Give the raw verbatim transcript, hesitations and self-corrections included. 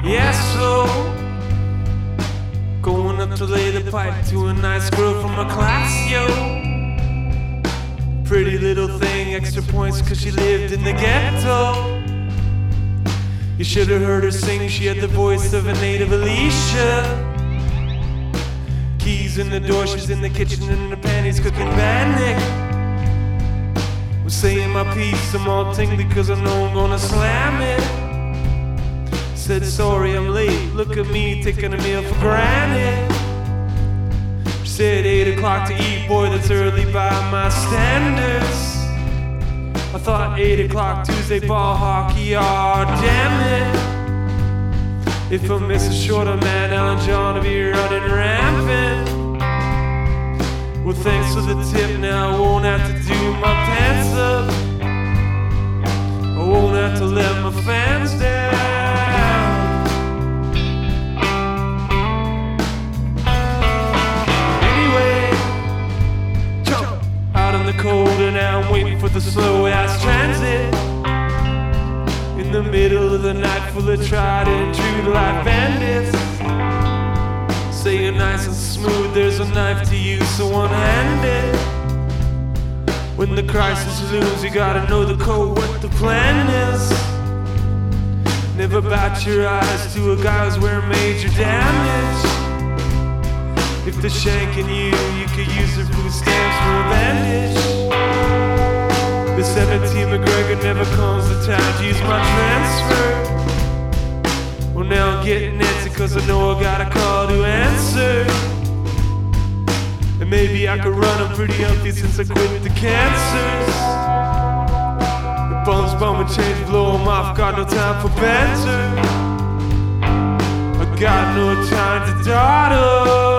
Yeah, so going up to lay the pipe to a nice girl from her class, yo. Pretty little thing, extra points cause she lived in the ghetto. You should have heard her sing, she had the voice of a native Alicia. Keys in the door, she's in the kitchen in her panties cooking bannock. I'm saying my piece, I'm all tingly cause I know I'm gonna slam it. Said sorry I'm late, look at me taking a meal for granted. She said eight o'clock to eat, boy that's early by my standards. I thought eight o'clock Tuesday ball hockey, aw damn it. If I miss a shorter man, Alan John will be running rampant. Well thanks for the tip, now I won't have to do my pants up. I won't have to let my fans down. Anyway, jump out in the cold and now I'm waiting for the slow ass transit. In the middle of the night full of tried and true life bandits. Saying nice and smooth, there's a knife to use, so one-handed. When the crisis looms, you gotta know the code, what the plan is. Never bat your eyes to a guy who's wearing major damage. If they're shanking you, you could use their food stamps for a bandage. The seventeen McGregor never comes to town to use my transfer. Well now I'm getting antsy cause I know I got a call to answer. And maybe I could run, I'm pretty healthy since I quit the cancers. The bums bum and change, blow them off, got no time for banter. I got no time to dawdle.